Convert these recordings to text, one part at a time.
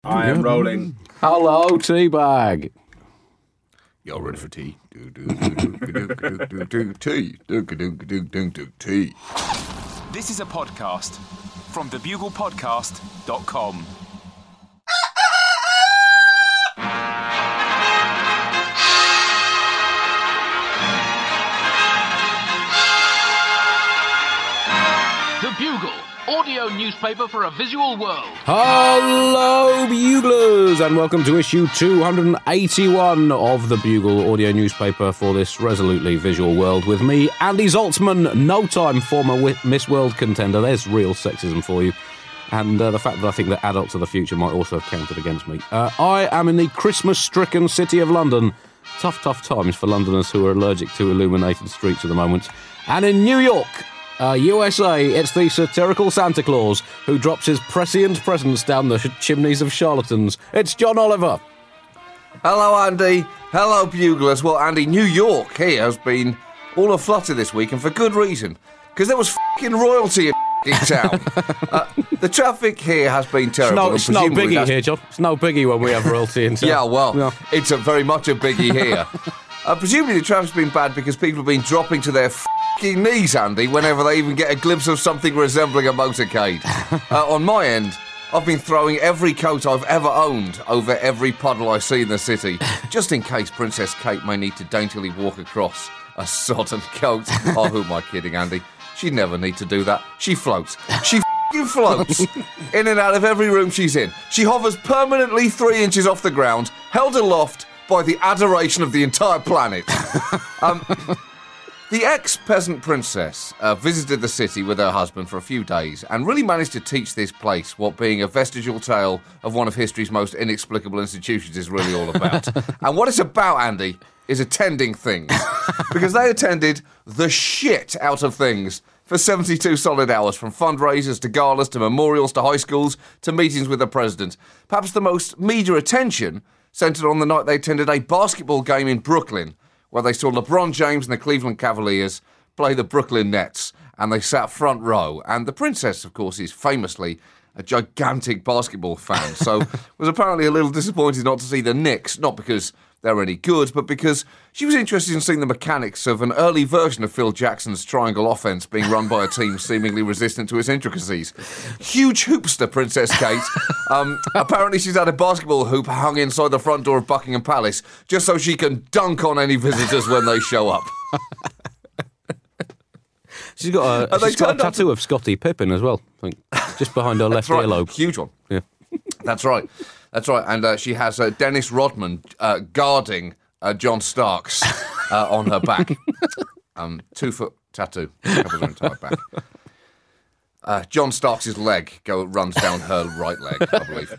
I am rolling. Hello, Teabag. Y'all ready for tea? Tea. This is a podcast from thebuglepodcast.com. The Bugle, audio newspaper for a visual world. Hello, Buglers, and welcome to issue 281 of the Bugle audio newspaper for this resolutely visual world with me, Andy Zaltzman, no-time former Miss World contender. There's real sexism for you. And the fact that I think that adults of the future might also have counted against me. I am in the Christmas-stricken city of London. Tough times for Londoners who are allergic to illuminated streets at the moment. And in New York, USA, it's the satirical Santa Claus who drops his prescient presents down the chimneys of charlatans. It's John Oliver. Hello, Andy. Hello, Buglers. Well, Andy, New York here has been all aflutter this week, and for good reason. Because there was f***ing royalty in town. The traffic here has been terrible. It's no biggie here, John. It's no biggie when we have royalty in town. Yeah, well, It's very much a biggie here. Presumably the traffic's been bad because people have been dropping to their f***ing knees, Andy, whenever they even get a glimpse of something resembling a motorcade. On my end, I've been throwing every coat I've ever owned over every puddle I see in the city, just in case Princess Kate may need to daintily walk across a sodden coat. Oh, who am I kidding, Andy? She'd never need to do that. She floats. She f***ing floats in and out of every room she's in. She hovers permanently 3 inches off the ground, held aloft by the adoration of the entire planet. The ex-peasant princess visited the city with her husband for a few days and really managed to teach this place what being a vestigial tale of one of history's most inexplicable institutions is really all about. And what it's about, Andy, is attending things. Because they attended the shit out of things for 72 solid hours, from fundraisers to galas to memorials to high schools to meetings with the president. Perhaps the most media attention centred on the night they attended a basketball game in Brooklyn, where they saw LeBron James and the Cleveland Cavaliers play the Brooklyn Nets, and they sat front row. And the princess, of course, is famously a gigantic basketball fan, so was apparently a little disappointed not to see the Knicks, not because they're any good, but because she was interested in seeing the mechanics of an early version of Phil Jackson's triangle offense being run by a team seemingly resistant to its intricacies. Huge hoopster, Princess Kate. Apparently she's had a basketball hoop hung inside the front door of Buckingham Palace just so she can dunk on any visitors when they show up. She's got a tattoo of Scottie Pippen as well, I think, just behind her left earlobe. Huge one. Yeah. That's right. And she has Dennis Rodman guarding John Starks on her back. 2-foot tattoo covers her entire back. John Starks' leg runs down her right leg, I believe.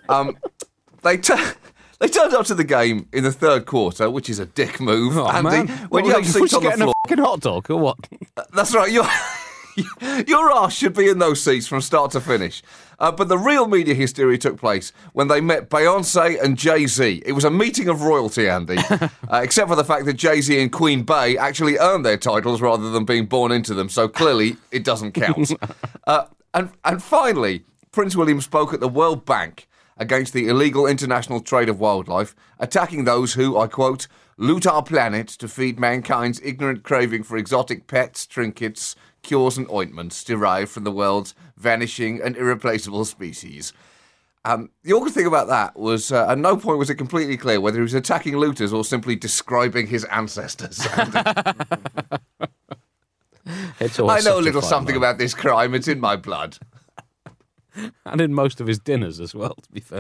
They turned up to the game in the third quarter, which is a dick move, Andy. Man. When you have seats on the floor. A fucking hot dog or what? That's right. Your arse should be in those seats from start to finish. But the real media hysteria took place when they met Beyonce and Jay-Z. It was a meeting of royalty, Andy, except for the fact that Jay-Z and Queen Bey actually earned their titles rather than being born into them, so clearly it doesn't count. And finally, Prince William spoke at the World Bank against the illegal international trade of wildlife, attacking those who, I quote, loot our planet to feed mankind's ignorant craving for exotic pets, trinkets, cures and ointments derived from the world's vanishing and irreplaceable species. The awkward thing about that was, at no point was it completely clear whether he was attacking looters or simply describing his ancestors. I know a little something about this crime. It's in my blood. And in most of his dinners as well, to be fair.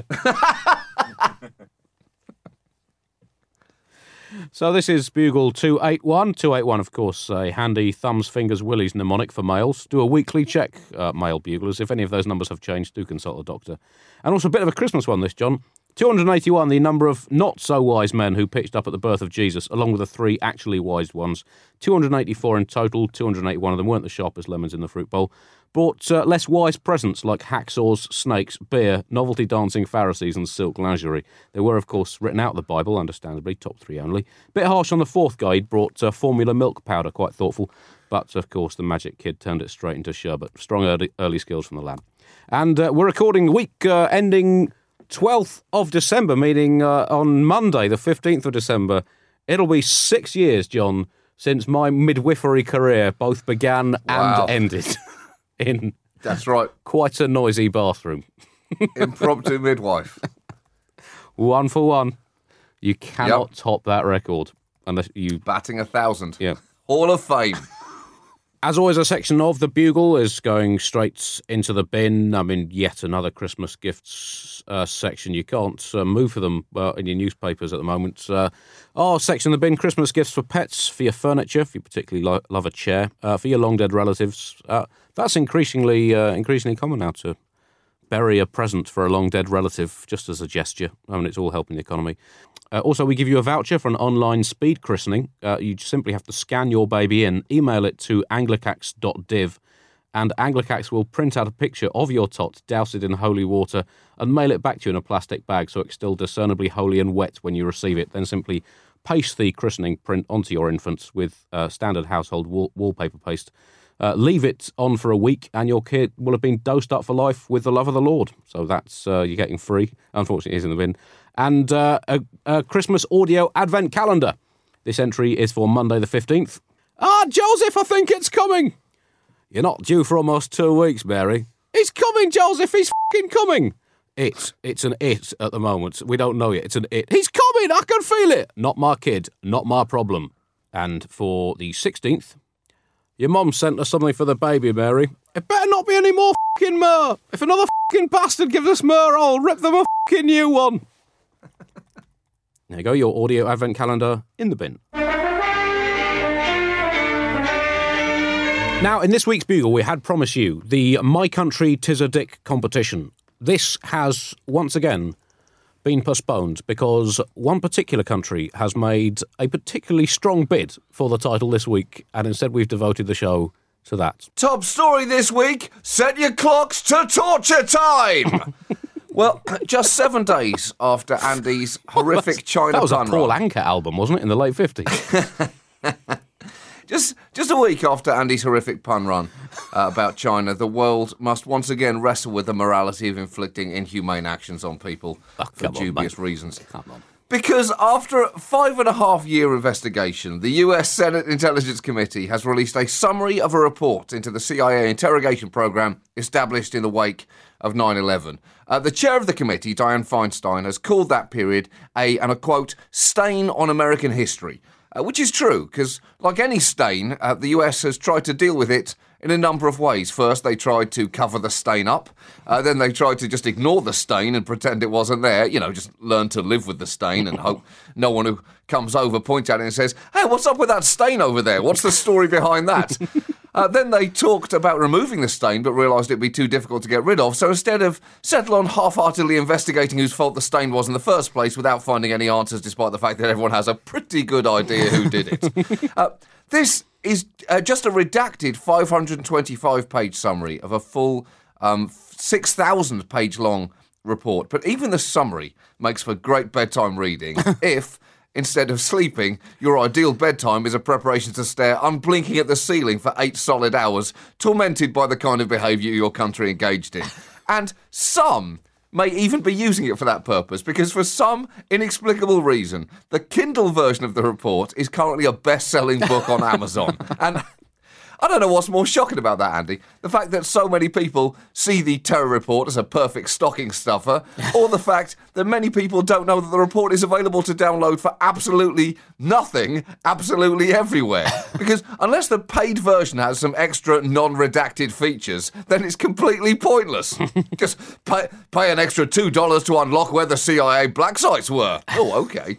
So this is Bugle 281. 281, of course, a handy thumbs, fingers, willies mnemonic for males. Do a weekly check, male buglers. If any of those numbers have changed, do consult a doctor. And also a bit of a Christmas one, this, John. 281, the number of not-so-wise men who pitched up at the birth of Jesus, along with the 3 actually wise ones. 284 in total, 281 of them weren't the sharpest lemons in the fruit bowl. Brought less wise presents like hacksaws, snakes, beer, novelty dancing Pharisees and silk lingerie. They were, of course, written out of the Bible, understandably, top 3 only. Bit harsh on the 4th guy, brought formula milk powder, quite thoughtful. But, of course, the magic kid turned it straight into sherbet. Strong early skills from the lad. And we're recording the week ending 12th of December, meaning on Monday, the 15th of December, it'll be 6 years, John, since my midwifery career both began and ended in That's right. quite a noisy bathroom. Impromptu midwife. 1 for 1. You cannot top that record unless you... Batting 1,000. Yeah. Hall of Fame. As always, a section of the Bugle is going straight into the bin. I mean, yet another Christmas gifts section. You can't move for them in your newspapers at the moment. Our section of the bin, Christmas gifts for pets, for your furniture, if you particularly love a chair, for your long-dead relatives. That's increasingly common now to bury a present for a long-dead relative just as a gesture. I mean, it's all helping the economy. Also, we give you a voucher for an online speed christening. You simply have to scan your baby in, email it to anglicax.div, and Anglicax will print out a picture of your tot, douse it in holy water, and mail it back to you in a plastic bag so it's still discernibly holy and wet when you receive it. Then simply paste the christening print onto your infant with standard household wallpaper paste. Leave it on for a week and your kid will have been dosed up for life with the love of the Lord. So that's you're getting free. Unfortunately, it is in the bin. And a Christmas audio advent calendar. This entry is for Monday the 15th. Joseph, I think it's coming. You're not due for almost 2 weeks, Mary. It's coming, Joseph, he's f***ing coming. It's an it at the moment. We don't know yet. It's an it. He's coming, I can feel it. Not my kid, not my problem. And for the 16th... Your mum sent us something for the baby, Mary. It better not be any more f***ing myrrh. If another f***ing bastard gives us myrrh, I'll rip them a f***ing new one. There you go, your audio advent calendar in the bin. Now, in this week's Bugle, we had promised you the My Country 'Tis a Dick competition. This has, once again, been postponed because one particular country has made a particularly strong bid for the title this week, and instead we've devoted the show to that. Top story this week, set your clocks to torture time! Well, just 7 days after Andy's horrific China That was a pun Paul run. Anka album, wasn't it, in the late 50s? Just a week after Andy's horrific pun run about China, the world must once again wrestle with the morality of inflicting inhumane actions on people for dubious reasons. Come on. Because after a 5.5-year investigation, the US Senate Intelligence Committee has released a summary of a report into the CIA interrogation program established in the wake of 9/11. The chair of the committee, Dianne Feinstein, has called that period and I quote, stain on American history. Which is true, because like any stain, the US has tried to deal with it in a number of ways. First, they tried to cover the stain up. Then they tried to just ignore the stain and pretend it wasn't there. You know, just learn to live with the stain and hope no one who comes over points at it and says, hey, what's up with that stain over there? What's the story behind that? Then they talked about removing the stain, but realised it'd be too difficult to get rid of. So instead of settle on half-heartedly investigating whose fault the stain was in the first place without finding any answers, despite the fact that everyone has a pretty good idea who did it. This is just a redacted 525-page summary of a full 6,000-page long report. But even the summary makes for great bedtime reading if... Instead of sleeping, your ideal bedtime is a preparation to stare unblinking at the ceiling for 8 solid hours, tormented by the kind of behaviour your country engaged in. And some may even be using it for that purpose, because for some inexplicable reason, the Kindle version of the report is currently a best-selling book on Amazon. And I don't know what's more shocking about that, Andy. The fact that so many people see the terror report as a perfect stocking stuffer, or the fact that many people don't know that the report is available to download for absolutely nothing, absolutely everywhere. Because unless the paid version has some extra non-redacted features, then it's completely pointless. Just pay an extra $2 to unlock where the CIA black sites were. Oh, okay.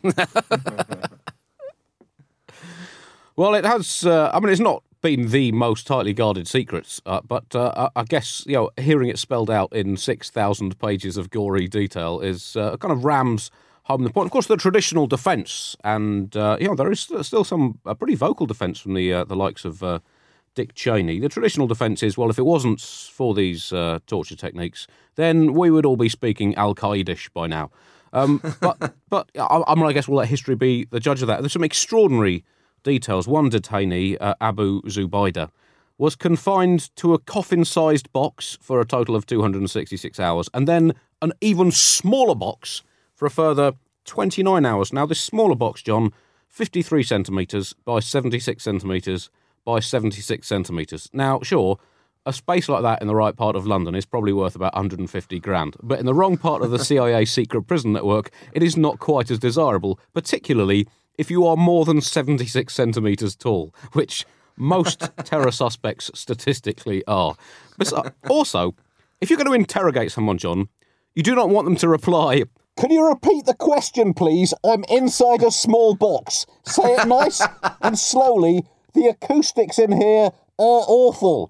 Well, it has, it's not been the most tightly guarded secrets, but I guess, hearing it spelled out in 6,000 pages of gory detail is kind of rams home the point. Of course, the traditional defence, and, there is still some pretty vocal defence from the likes of Dick Cheney. The traditional defence is, well, if it wasn't for these torture techniques, then we would all be speaking Al-Qaeda-ish by now. But I guess we'll let history be the judge of that. There's some extraordinary details. One detainee, Abu Zubaydah, was confined to a coffin-sized box for a total of 266 hours and then an even smaller box for a further 29 hours. Now, this smaller box, John, 53 centimetres by 76 centimetres by 76 centimetres. Now, sure, a space like that in the right part of London is probably worth about 150 grand. But in the wrong part of the CIA secret prison network, it is not quite as desirable, particularly if you are more than 76 centimetres tall, which most terror suspects statistically are. But also, if you're going to interrogate someone, John, you do not want them to reply, "Can you repeat the question, please? I'm inside a small box. Say it nice and slowly. The acoustics in here are awful."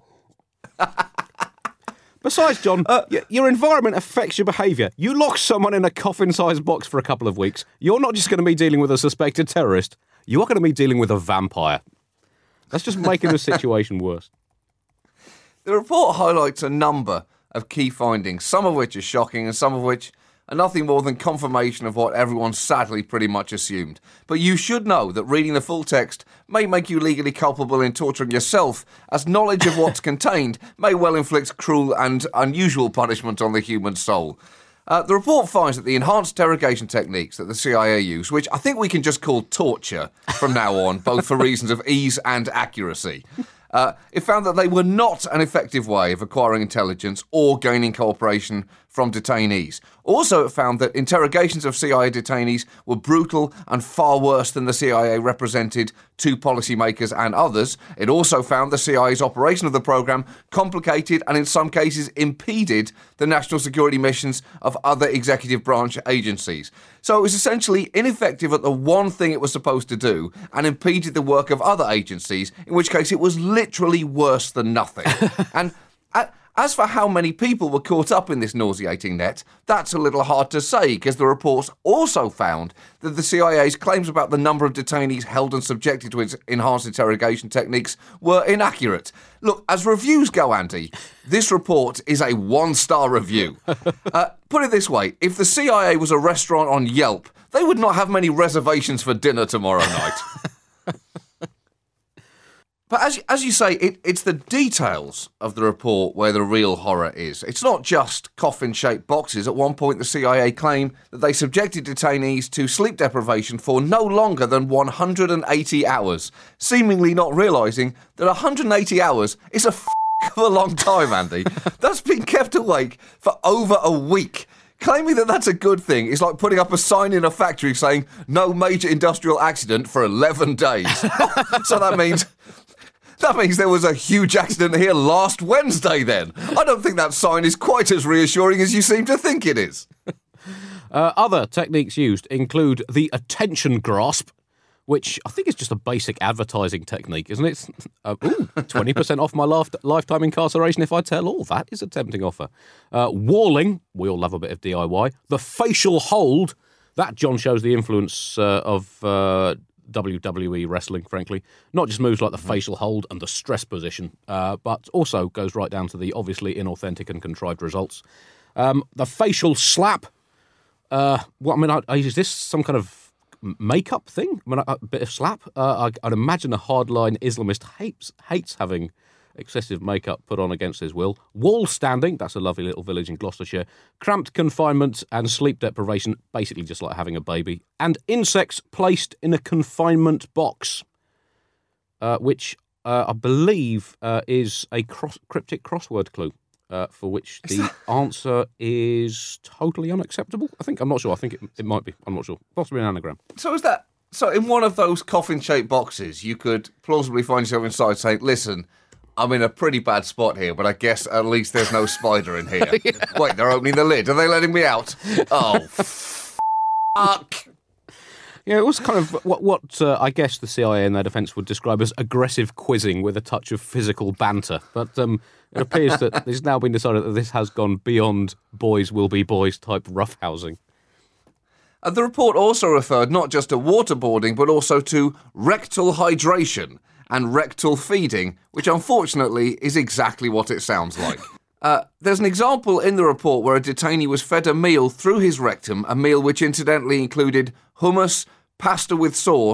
Besides, John, your environment affects your behaviour. You lock someone in a coffin-sized box for a couple of weeks. You're not just going to be dealing with a suspected terrorist. You are going to be dealing with a vampire. That's just making the situation worse. The report highlights a number of key findings, some of which are shocking and some of which are nothing more than confirmation of what everyone sadly pretty much assumed. But you should know that reading the full text may make you legally culpable in torturing yourself, as knowledge of what's contained may well inflict cruel and unusual punishment on the human soul. The report finds that the enhanced interrogation techniques that the CIA use, which I think we can just call torture from now on, both for reasons of ease and accuracy, it found that they were not an effective way of acquiring intelligence or gaining cooperation from detainees. Also, it found that interrogations of CIA detainees were brutal and far worse than the CIA represented to policymakers and others. It also found the CIA's operation of the program complicated and in some cases impeded the national security missions of other executive branch agencies. So it was essentially ineffective at the one thing it was supposed to do and impeded the work of other agencies, in which case it was literally worse than nothing. And as for how many people were caught up in this nauseating net, that's a little hard to say, because the reports also found that the CIA's claims about the number of detainees held and subjected to its enhanced interrogation techniques were inaccurate. Look, as reviews go, Andy, this report is a one-star review. Put it this way, if the CIA was a restaurant on Yelp, they would not have many reservations for dinner tomorrow night. But as you say, it's the details of the report where the real horror is. It's not just coffin-shaped boxes. At one point, the CIA claimed that they subjected detainees to sleep deprivation for no longer than 180 hours, seemingly not realising that 180 hours is a of a long time, Andy. That's been kept awake for over a week. Claiming that that's a good thing is like putting up a sign in a factory saying, "No major industrial accident for 11 days." So that means there was a huge accident here last Wednesday then. I don't think that sign is quite as reassuring as you seem to think it is. Other techniques used include the attention grasp, which I think is just a basic advertising technique, isn't it? 20% off my lifetime incarceration if I tell all. That is a tempting offer. Walling, we all love a bit of DIY. The facial hold, that, John, shows the influence of WWE wrestling, frankly. Not just moves like the facial hold and the stress position, but also goes right down to the obviously inauthentic and contrived results. The facial slap. Is this some kind of makeup thing? A bit of slap? I'd imagine a hardline Islamist hates having excessive makeup put on against his will. Wall standing, that's a lovely little village in Gloucestershire. Cramped confinement and sleep deprivation, basically just like having a baby. And insects placed in a confinement box, which I believe is a cryptic crossword clue, for which the answer is totally unacceptable. I'm not sure. I think it might be. I'm not sure. Possibly an anagram. So in one of those coffin-shaped boxes, you could plausibly find yourself inside saying, "Listen, I'm in a pretty bad spot here, but I guess at least there's no spider in here." Yeah. Wait, they're opening the lid. Are they letting me out? Oh, fuck. Yeah, it was kind of what I guess the CIA in their defence would describe as aggressive quizzing with a touch of physical banter. But it appears that it's now been decided that this has gone beyond boys will be boys type roughhousing. The report also referred not just to waterboarding, but also to rectal hydration and rectal feeding, which unfortunately is exactly what it sounds like. There's an example in the report where a detainee was fed a meal through his rectum, a meal which incidentally included hummus, pasta with sauce,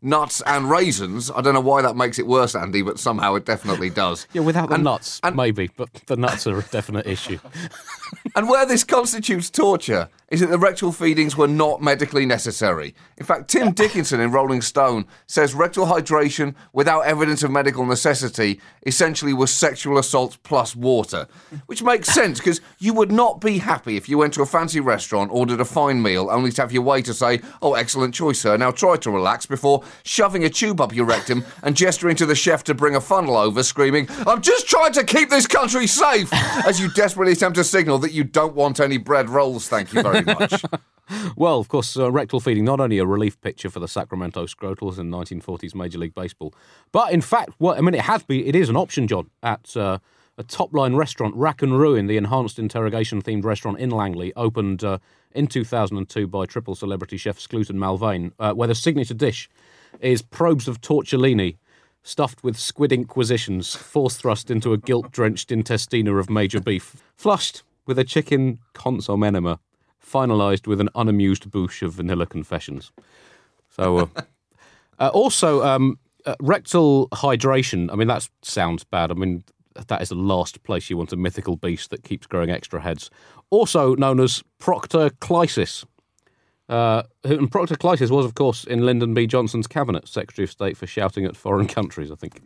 nuts and raisins. I don't know why that makes it worse, Andy, but somehow it definitely does. Yeah, without the nuts, maybe, but the nuts are a definite issue. And where this constitutes torture is that the rectal feedings were not medically necessary. In fact, Tim Dickinson in Rolling Stone says rectal hydration without evidence of medical necessity essentially was sexual assault plus water, which makes sense because you would not be happy if you went to a fancy restaurant, ordered a fine meal, only to have your waiter say, "Oh, excellent choice, sir. Now try to relax," before shoving a tube up your rectum and gesturing to the chef to bring a funnel over, screaming, "I'm just trying to keep this country safe," as you desperately attempt to signal that you don't want any bread rolls, thank you very much. Well, of course, rectal feeding, not only a relief pitcher for the Sacramento Scrotals in 1940s Major League Baseball, but in fact, it is an option, John, at a top-line restaurant, Rack and Ruin, the enhanced interrogation-themed restaurant in Langley, opened in 2002 by triple celebrity chef Scluton Malvain, where the signature dish is probes of tortellini stuffed with squid inquisitions, force thrust into a guilt-drenched intestina of major beef, flushed with a chicken consomme enema, finalised with an unamused bouche of vanilla confessions. So, also, rectal hydration, I mean, that sounds bad. I mean, that is the last place you want a mythical beast that keeps growing extra heads. Also known as proctoclysis. And proctoclysis was, of course, in Lyndon B. Johnson's cabinet, Secretary of State for shouting at foreign countries, I think.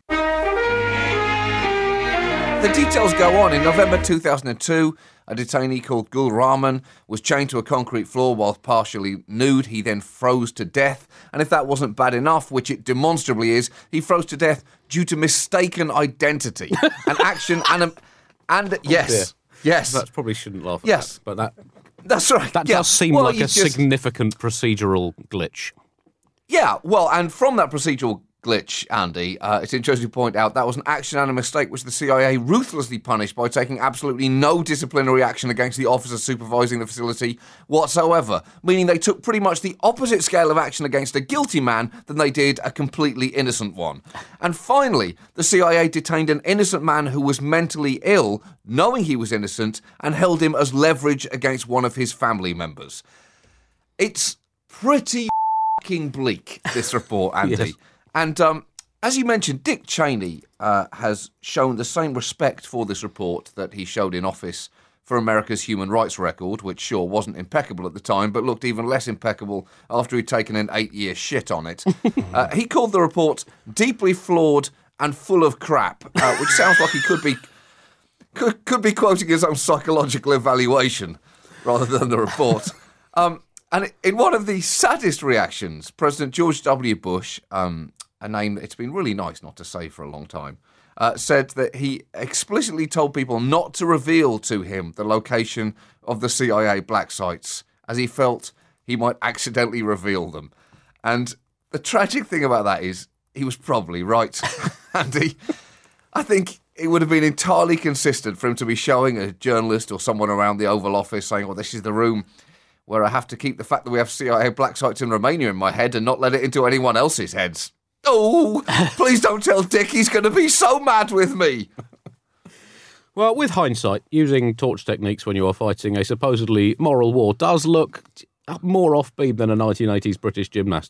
The details go on. In November 2002, a detainee called Gul Rahman was chained to a concrete floor whilst partially nude. He then froze to death. And if that wasn't bad enough, which it demonstrably is, he froze to death due to mistaken identity. An action and yes. Yes. That probably shouldn't laugh at yes. that, but that's right. That does seem like a significant procedural glitch. Yeah, well, and from that procedural glitch, Andy, it's interesting to point out that was an action and a mistake which the CIA ruthlessly punished by taking absolutely no disciplinary action against the officer supervising the facility whatsoever, meaning they took pretty much the opposite scale of action against a guilty man than they did a completely innocent one. And finally, the CIA detained an innocent man who was mentally ill, knowing he was innocent, and held him as leverage against one of his family members. It's pretty f***ing bleak, this report, Andy. Yes. And as you mentioned, Dick Cheney has shown the same respect for this report that he showed in office for America's human rights record, which sure wasn't impeccable at the time, but looked even less impeccable after he'd taken an 8-year shit on it. He called the report deeply flawed and full of crap, which sounds like he could be quoting his own psychological evaluation rather than the report. And in one of the saddest reactions, President George W. Bush, a name it's been really nice not to say for a long time, said that he explicitly told people not to reveal to him the location of the CIA black sites, as he felt he might accidentally reveal them. And the tragic thing about that is he was probably right, Andy. I think it would have been entirely consistent for him to be showing a journalist or someone around the Oval Office saying, well, this is the room where I have to keep the fact that we have CIA black sites in Romania in my head and not let it into anyone else's heads. Oh, please don't tell Dick, he's going to be so mad with me. Well, with hindsight, using torch techniques when you are fighting a supposedly moral war does look more off-beat than a 1980s British gymnast.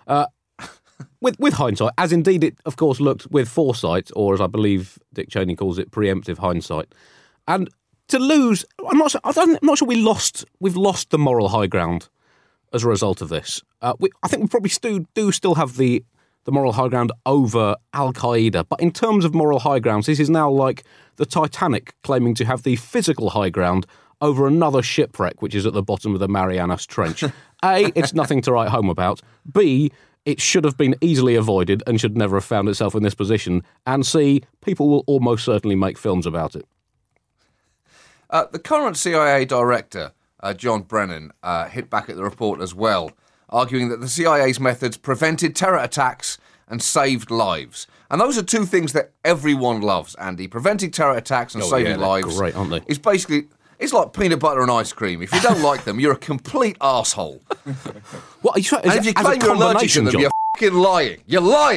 With hindsight, as indeed it, of course, looked with foresight, or as I believe Dick Cheney calls it, preemptive hindsight. And to lose, I'm not sure we've lost the moral high ground as a result of this. I think we probably do still have the moral high ground over Al-Qaeda. But in terms of moral high grounds, this is now like the Titanic claiming to have the physical high ground over another shipwreck, which is at the bottom of the Marianas Trench. A, it's nothing to write home about. B, it should have been easily avoided and should never have found itself in this position. And C, people will almost certainly make films about it. The current CIA director, John Brennan, hit back at the report as well, arguing that the CIA's methods prevented terror attacks and saved lives. And those are two things that everyone loves, Andy. Preventing terror attacks and saving lives. Great, aren't they? It's basically, it's like peanut butter and ice cream. If you don't like them, you're a complete arsehole. What, and if you claim you're allergic to them, John? you're f***ing lying. You're lying.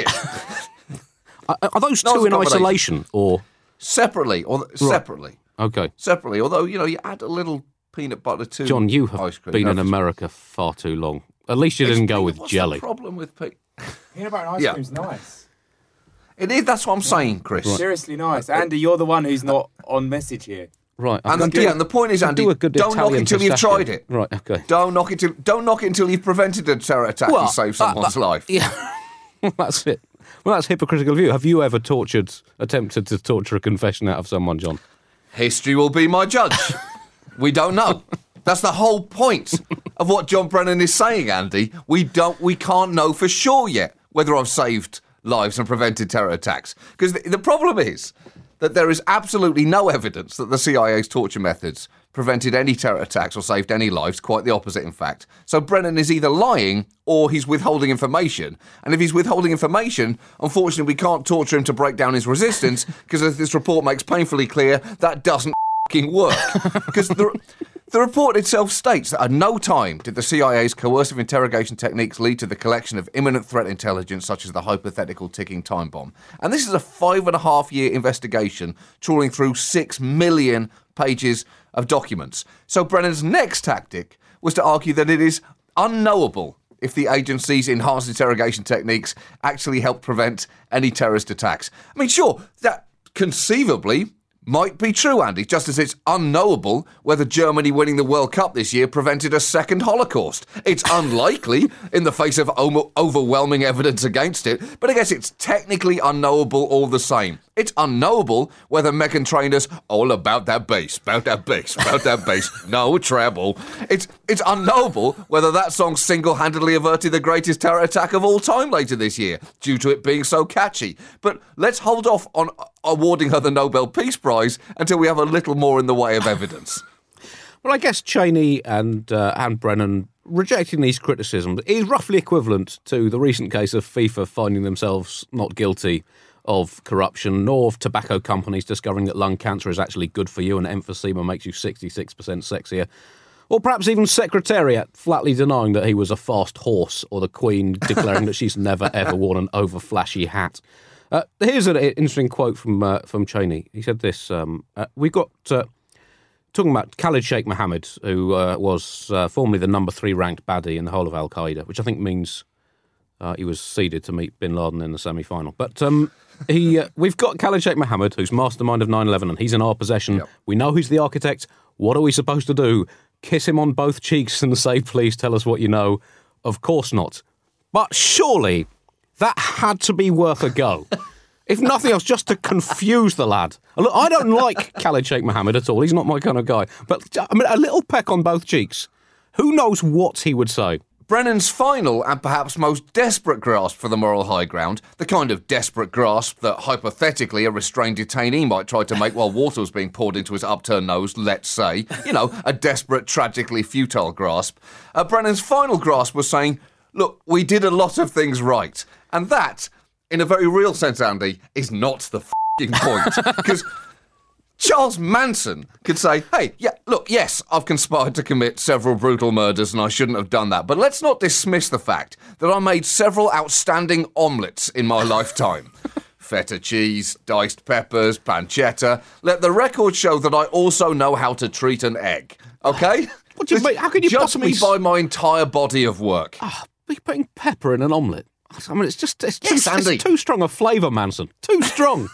Are those two in isolation or separately? Separately. Okay. Separately, although, you add a little peanut butter to John, you have ice cream. been in America far too long. At least you didn't go with jelly. The problem with Peanut butter and ice cream's nice. It is. That's what I'm saying, Chris. Right. Seriously nice. Andy, you're the one who's not on message here. Right. And the point is, Andy, don't knock it until you've tried it. Right, okay. Don't knock it until you've prevented a terror attack and saved someone's life. Yeah. That's it. Well, that's hypocritical of you. Have you ever attempted to torture a confession out of someone, John? History will be my judge. We don't know. That's the whole point of what John Brennan is saying, Andy. We can't know for sure yet whether I've saved lives and prevented terror attacks. Because the problem is that there is absolutely no evidence that the CIA's torture methods prevented any terror attacks or saved any lives, quite the opposite, in fact. So Brennan is either lying or he's withholding information. And if he's withholding information, unfortunately, we can't torture him to break down his resistance, because as this report makes painfully clear, that doesn't work. Because the report itself states that at no time did the CIA's coercive interrogation techniques lead to the collection of imminent threat intelligence, such as the hypothetical ticking time bomb. And this is a 5.5-year investigation trawling through 6 million pages of documents. So Brennan's next tactic was to argue that it is unknowable if the agency's enhanced interrogation techniques actually helped prevent any terrorist attacks. I mean, sure, that conceivably might be true, Andy, just as it's unknowable whether Germany winning the World Cup this year prevented a second Holocaust. It's unlikely in the face of overwhelming evidence against it, but I guess it's technically unknowable all the same. It's unknowable whether Meghan Trainor's all about that bass, no treble. It's unknowable whether that song single-handedly averted the greatest terror attack of all time later this year, due to it being so catchy. But let's hold off on awarding her the Nobel Peace Prize until we have a little more in the way of evidence. Well, I guess Cheney and Brennan rejecting these criticisms is roughly equivalent to the recent case of FIFA finding themselves not guilty of corruption, nor of tobacco companies discovering that lung cancer is actually good for you and emphysema makes you 66% sexier. Or perhaps even Secretariat flatly denying that he was a fast horse, or the Queen declaring that she's never ever worn an over-flashy hat. Here's an interesting quote from Cheney. He said this, we got talking about Khalid Sheikh Mohammed, who was formerly the number 3 ranked baddie in the whole of Al-Qaeda, which I think means he was seeded to meet bin Laden in the semi-final. But we've got Khalid Sheikh Mohammed, who's mastermind of 9/11, and he's in our possession. Yep. We know who's the architect. What are we supposed to do? Kiss him on both cheeks and say, please tell us what you know? Of course not. But surely that had to be worth a go. If nothing else, just to confuse the lad. Look, I don't like Khalid Sheikh Mohammed at all. He's not my kind of guy. But I mean, a little peck on both cheeks. Who knows what he would say? Brennan's final and perhaps most desperate grasp for the moral high ground, the kind of desperate grasp that hypothetically a restrained detainee might try to make while water was being poured into his upturned nose, let's say. You know, a desperate, tragically futile grasp. Brennan's final grasp was saying, look, we did a lot of things right. And that, in a very real sense, Andy, is not the f***ing point. Because Charles Manson could say, hey, yeah, look, yes, I've conspired to commit several brutal murders and I shouldn't have done that. But let's not dismiss the fact that I made several outstanding omelettes in my lifetime. Feta cheese, diced peppers, pancetta. Let the record show that I also know how to treat an egg. Okay? What do you mean? How can you judge possibly me by my entire body of work? Are you putting pepper in an omelette? I mean, it's Andy. too strong a flavour, Manson. Too strong.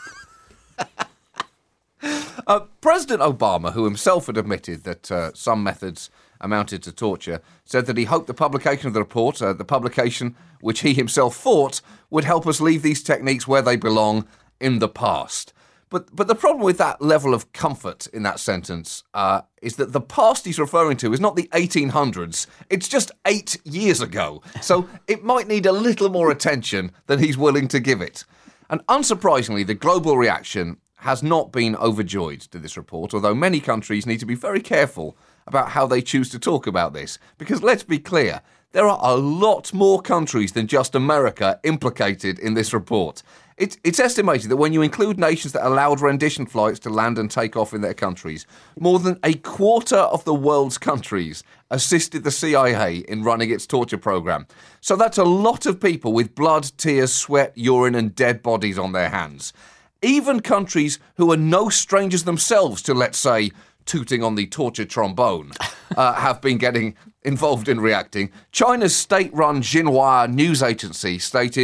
President Obama, who himself had admitted that some methods amounted to torture, said that he hoped the publication of the report, the publication which he himself thought would help us leave these techniques where they belong, in the past. But the problem with that level of comfort in that sentence is that the past he's referring to is not the 1800s. It's just 8 years ago. So it might need a little more attention than he's willing to give it. And unsurprisingly, the global reaction has not been overjoyed to this report, although many countries need to be very careful about how they choose to talk about this. Because let's be clear, there are a lot more countries than just America implicated in this report. It's estimated that when you include nations that allowed rendition flights to land and take off in their countries, more than a quarter of the world's countries assisted the CIA in running its torture program. So that's a lot of people with blood, tears, sweat, urine and dead bodies on their hands. Even countries who are no strangers themselves to, let's say, tooting on the torture trombone, have been getting involved in reacting. China's state-run Xinhua news agency stated,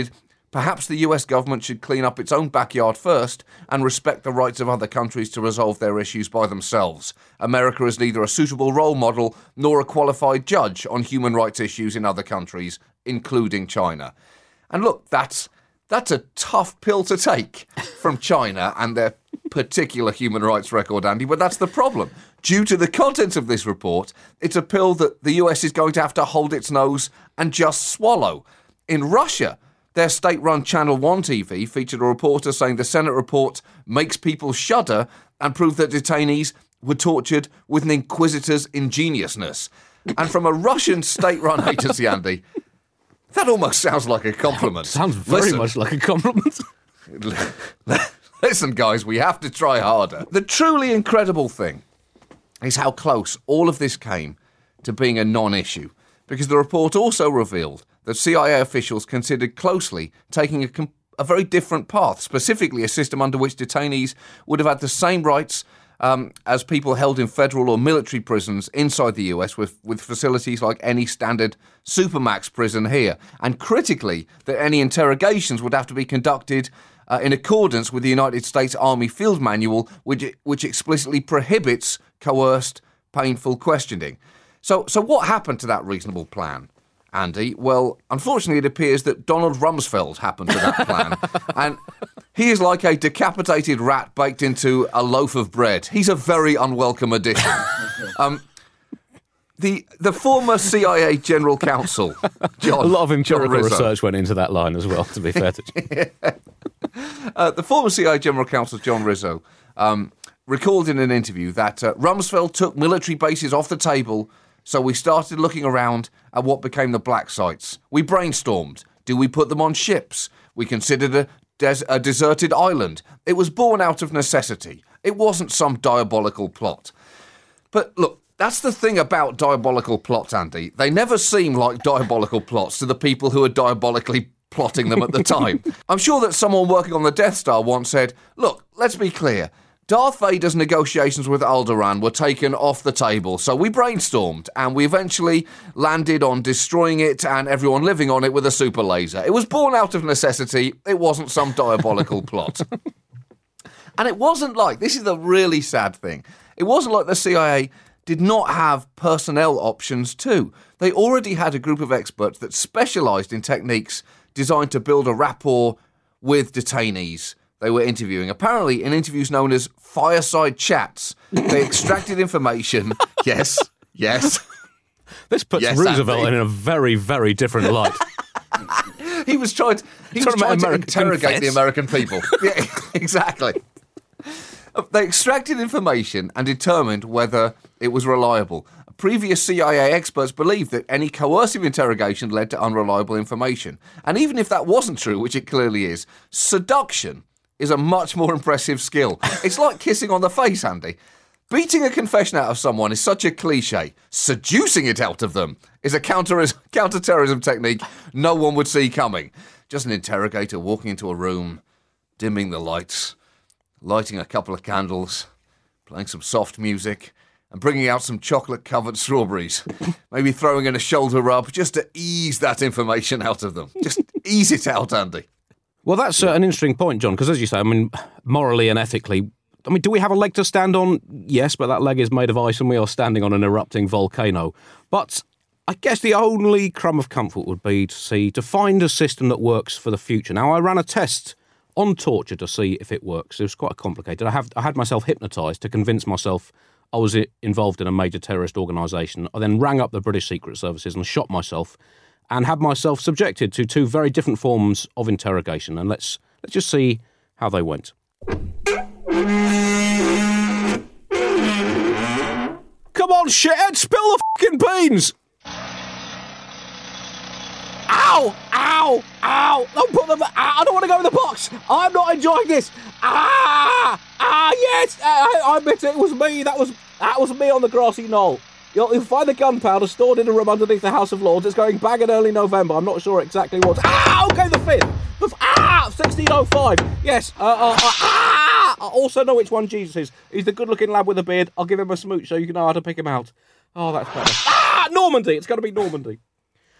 Perhaps the US government should clean up its own backyard first and respect the rights of other countries to resolve their issues by themselves. America is neither a suitable role model nor a qualified judge on human rights issues in other countries, including China. And look, that's a tough pill to take from China and their particular human rights record, Andy, but that's the problem. Due to the contents of this report, it's a pill that the US is going to have to hold its nose and just swallow. In Russia, their state-run Channel 1 TV featured a reporter saying the Senate report makes people shudder and proved that detainees were tortured with an inquisitor's ingeniousness. And from a Russian state-run agency, Andy, that almost sounds like a compliment. Sounds very much like a compliment. Listen, guys, we have to try harder. The truly incredible thing is how close all of this came to being a non-issue, because the report also revealed that CIA officials considered closely taking a very different path, specifically a system under which detainees would have had the same rights as people held in federal or military prisons inside the US with facilities like any standard supermax prison here. And critically, that any interrogations would have to be conducted in accordance with the United States Army Field Manual, which explicitly prohibits coerced, painful questioning. So what happened to that reasonable plan, Andy? Well, unfortunately, it appears that Donald Rumsfeld happened to that plan. And he is like a decapitated rat baked into a loaf of bread. He's a very unwelcome addition. The former CIA General Counsel, John... A lot of empirical Rizzo, research went into that line as well, to be fair to you. the former CIA General Counsel, John Rizzo, recalled in an interview that Rumsfeld took military bases off the table, so we started looking around at what became the black sites. We brainstormed. Do we put them on ships? We considered a deserted island. It was born out of necessity. It wasn't some diabolical plot. But look, that's the thing about diabolical plots, Andy. They never seem like diabolical plots to the people who are diabolically plotting them at the time. I'm sure that someone working on the Death Star once said, look, let's be clear. Darth Vader's negotiations with Alderaan were taken off the table, so we brainstormed, and we eventually landed on destroying it and everyone living on it with a super laser. It was born out of necessity. It wasn't some diabolical plot. And it wasn't like, this is the really sad thing, it wasn't like the CIA did not have personnel options too. They already had a group of experts that specialised in techniques designed to build a rapport with detainees they were interviewing. Apparently, in interviews known as fireside chats, they extracted information. Yes. This puts Yes, Roosevelt Andy. in a very, very different light. He was trying to interrogate the American people. Yeah, exactly. They extracted information and determined whether it was reliable. Previous CIA experts believed that any coercive interrogation led to unreliable information. And even if that wasn't true, which it clearly is, seduction is a much more impressive skill. It's like kissing on the face, Andy. Beating a confession out of someone is such a cliche. Seducing it out of them is a counter-terrorism technique no one would see coming. Just an interrogator walking into a room, dimming the lights, lighting a couple of candles, playing some soft music, and bringing out some chocolate-covered strawberries. Maybe throwing in a shoulder rub just to ease that information out of them. Just ease it out, Andy. Well, that's an interesting point, John, because as you say, I mean, morally and ethically, I mean, do we have a leg to stand on? Yes, but that leg is made of ice and we are standing on an erupting volcano. But I guess the only crumb of comfort would be to find a system that works for the future. Now, I ran a test on torture to see if it works. It was quite complicated. I had myself hypnotised to convince myself I was involved in a major terrorist organisation. I then rang up the British Secret Services and shot myself and had myself subjected to two very different forms of interrogation. And let's just see how they went. Come on, shithead, spill the fucking beans! Ow! Ow! Ow! Don't put them... I don't want to go in the box! I'm not enjoying this! Yes! I admit it was me. That was me on the grassy knoll. You'll find the gunpowder stored in a room underneath the House of Lords. It's going bang in early November. I'm not sure exactly what... Okay, the 5th! 1605! Yes, I also know which one Jesus is. He's the good-looking lad with a beard. I'll give him a smooch so you can know how to pick him out. Oh, that's better. Normandy! It's got to be Normandy.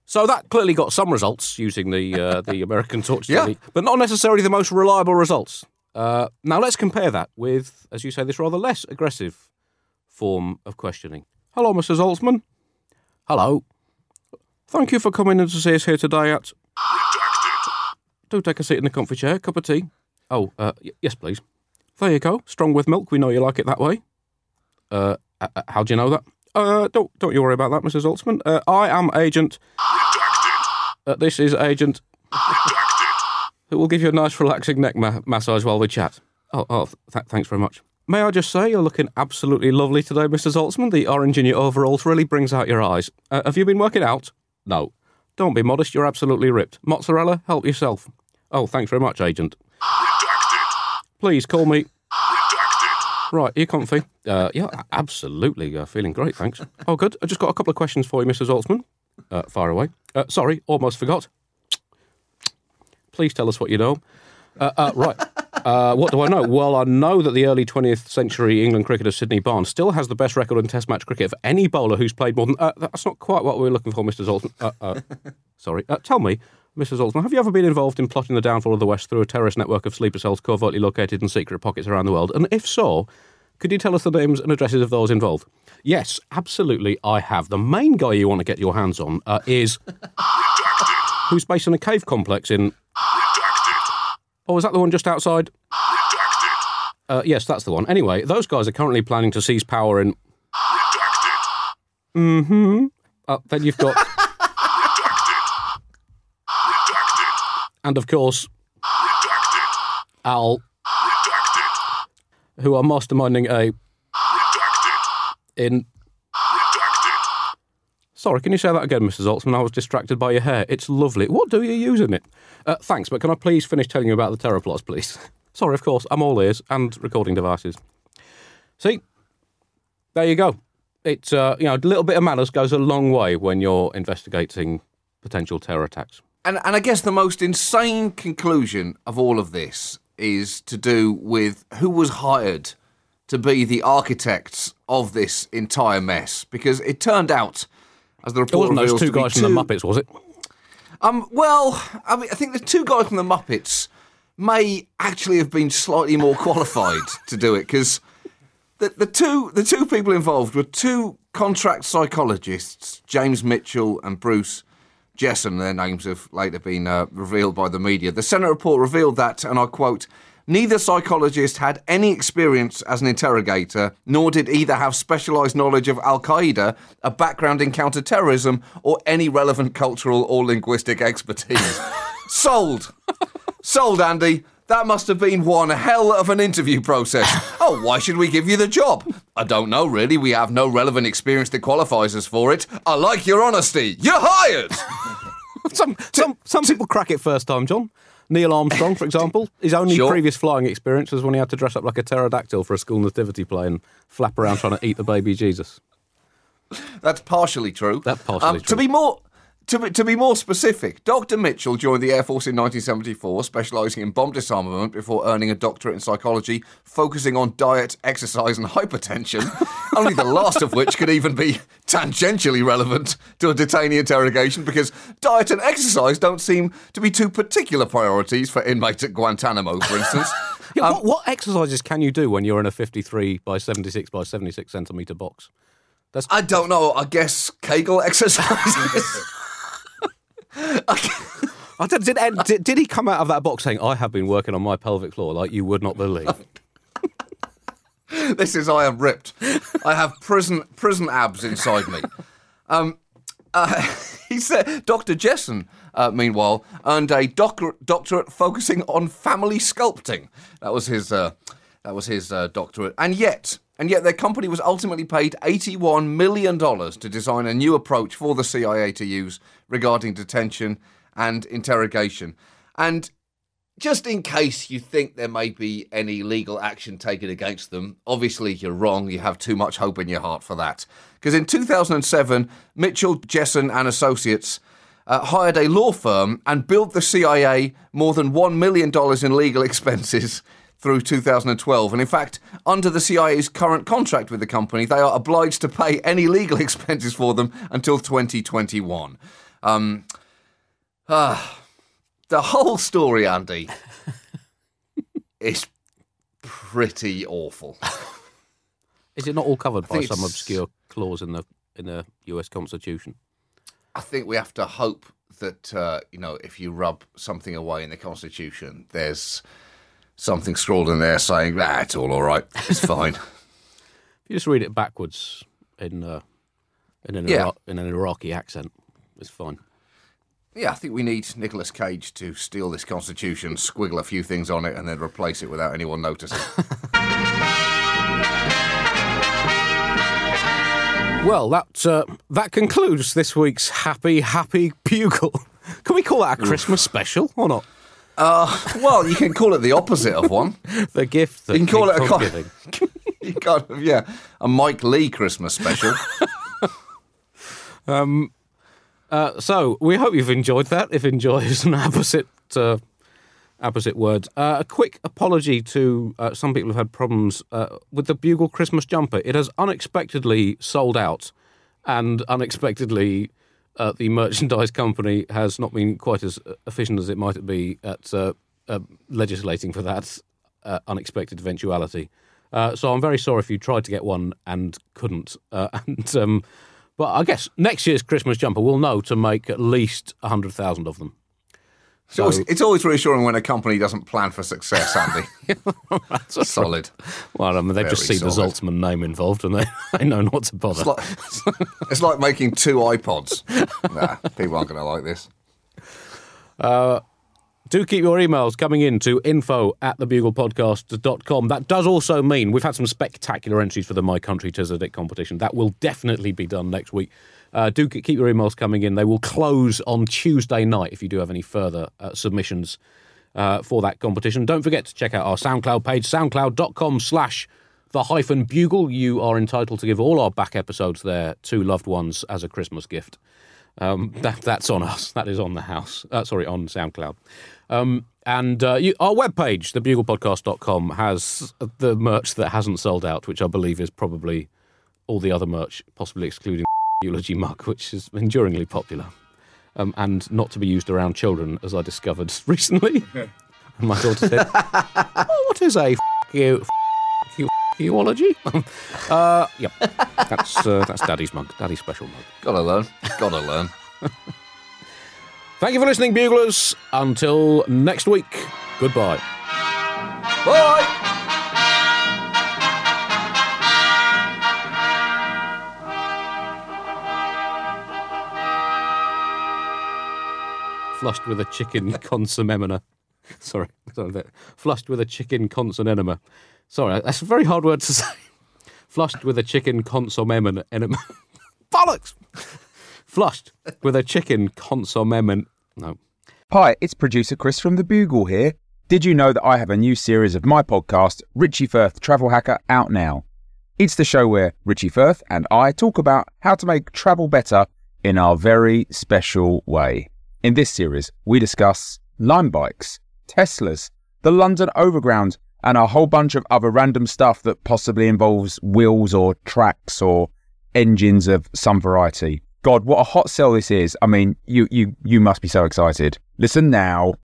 So that clearly got some results using the American torture Yeah. technique, but not necessarily the most reliable results. Now let's compare that with, as you say, this rather less aggressive form of questioning. Hello, Mr. Zaltzman. Hello. Thank you for coming in to see us here today at... Do take a seat in the comfy chair. Cup of tea. Oh, yes, please. There you go. Strong with milk. We know you like it that way. How do you know that? Don't you worry about that, Mrs. Zaltzman. I am Agent... this is Agent... who will give you a nice relaxing neck massage while we chat. Thanks very much. May I just say, you're looking absolutely lovely today, Mr. Zaltzman. The orange in your overalls really brings out your eyes. Have you been working out? No. Don't be modest, you're absolutely ripped. Mozzarella, help yourself. Oh, thanks very much, Agent. Please call me... Right, are you comfy? Yeah, absolutely. Feeling great, thanks. Oh, good. I just got a couple of questions for you, Mr. Zaltzman. Fire away. Sorry, almost forgot. Please tell us what you know. Right. What do I know? Well, I know that the early 20th century England cricketer Sidney Barnes still has the best record in Test match cricket of any bowler who's played more than... that's not quite what we were looking for, Mr. Zaltzman. Sorry. Tell me, Mr. Zaltzman, have you ever been involved in plotting the downfall of the West through a terrorist network of sleeper cells covertly located in secret pockets around the world? And if so, could you tell us the names and addresses of those involved? Yes, absolutely, I have. The main guy you want to get your hands on is... who's based in a cave complex in... Oh, is that the one just outside? Yes, that's the one. Anyway, those guys are currently planning to seize power in... Mm-hmm. Then you've got... And of course... Al... Who are masterminding a... In... Sorry, can you say that again, Mrs. Zaltzman? I was distracted by your hair. It's lovely. What do you use in it? Thanks, but can I please finish telling you about the terror plots, please? Sorry, of course, I'm all ears and recording devices. See? There you go. It's, a little bit of manners goes a long way when you're investigating potential terror attacks. And I guess the most insane conclusion of all of this is to do with who was hired to be the architects of this entire mess. Because it turned out, as the report reveals, those two guys from the Muppets, was it? I think the two guys from the Muppets may actually have been slightly more qualified to do it, because the two people involved were two contract psychologists, James Mitchell and Bruce Jesson. Their names have later been revealed by the media. The Senate report revealed that, and I quote, "Neither psychologist had any experience as an interrogator, nor did either have specialised knowledge of Al-Qaeda, a background in counter-terrorism, or any relevant cultural or linguistic expertise." Sold! Sold, Andy. That must have been one hell of an interview process. Oh, why should we give you the job? I don't know, really. We have no relevant experience that qualifies us for it. I like your honesty. You're hired! Some people crack it first time, John. Neil Armstrong, for example, his only previous flying experience was when he had to dress up like a pterodactyl for a school nativity play and flap around trying to eat the baby Jesus. That's partially true. That's partially true. To be more specific, Dr. Mitchell joined the Air Force in 1974, specialising in bomb disarmament before earning a doctorate in psychology, focusing on diet, exercise and hypertension, only the last of which could even be tangentially relevant to a detainee interrogation, because diet and exercise don't seem to be two particular priorities for inmates at Guantanamo, for instance. Yeah, what exercises can you do when you're in a 53 by 76 by 76 centimetre box? I don't know, I guess Kegel exercises? Did he come out of that box saying, "I have been working on my pelvic floor like you would not believe"? I am ripped. I have prison abs inside me. He said Dr. Jesson, meanwhile, earned a doctorate focusing on family sculpting. That was his doctorate. And yet their company was ultimately paid $81 million to design a new approach for the CIA to use regarding detention and interrogation. And just in case you think there may be any legal action taken against them, obviously you're wrong. You have too much hope in your heart for that. Because in 2007, Mitchell, Jesson and Associates hired a law firm and billed the CIA more than $1 million in legal expenses through 2012. And in fact, under the CIA's current contract with the company, they are obliged to pay any legal expenses for them until 2021. The whole story, Andy, is pretty awful. Is it not all covered by think some it's- obscure clause in the US Constitution? I think we have to hope that, if you rub something away in the Constitution, there's something scrawled in there saying, it's all right, it's fine. If you just read it backwards in an Iraqi accent, it's fine. Yeah, I think we need Nicolas Cage to steal this Constitution, squiggle a few things on it, and then replace it without anyone noticing. Well, that concludes this week's Happy Bugle. Can we call that a Christmas special or not? Well, you can call it the opposite of one. The gift that You can call it keeps on giving. a Mike Lee Christmas special. So we hope you've enjoyed that. If enjoy is an opposite word. A quick apology to some people who've had problems with the Bugle Christmas jumper. It has unexpectedly sold out, and unexpectedly the merchandise company has not been quite as efficient as it might be at legislating for that unexpected eventuality. So I'm very sorry if you tried to get one and couldn't. But I guess next year's Christmas jumper will know to make at least 100,000 of them. So It's always reassuring when a company doesn't plan for success, Andy. Solid. well, I mean, they Very just see the solid. Zaltzman name involved and they know not to bother. It's like making 2 iPods. Nah, people aren't going to like this. Do keep your emails coming in to info@thebuglepodcast.com. That does also mean we've had some spectacular entries for the My Country 'Tis a Dick competition. That will definitely be done next week. Do keep your emails coming in. They will close on Tuesday night if you do have any further submissions for that competition. Don't forget to check out our SoundCloud page, soundcloud.com/the-bugle. You are entitled to give all our back episodes there to loved ones as a Christmas gift. That's on us. That is on the house. On SoundCloud. Our webpage, thebuglepodcast.com, has the merch that hasn't sold out, which I believe is probably all the other merch, possibly excluding the eulogy mug, which is enduringly popular. And not to be used around children, as I discovered recently. And my daughter said, what is a eulogy? Yep. That's Daddy's mug, Daddy's special mug. Gotta learn. Thank you for listening, Buglers. Until next week, goodbye. Bye! Flushed with a chicken consommemina. Sorry. Flushed with a chicken consommemina. Sorry, that's a very hard word to say. Flushed with a chicken consommemina. Bollocks! Flushed with a chicken consommemina. No. Hi, it's producer Chris from The Bugle here. Did you know that I have a new series of my podcast, Richie Firth Travel Hacker, out now? It's the show where Richie Firth and I talk about how to make travel better in our very special way. In this series, we discuss Lime bikes, Teslas, the London Overground, and a whole bunch of other random stuff that possibly involves wheels or tracks or engines of some variety. God, what a hot sell this is. I mean, you must be so excited. Listen now.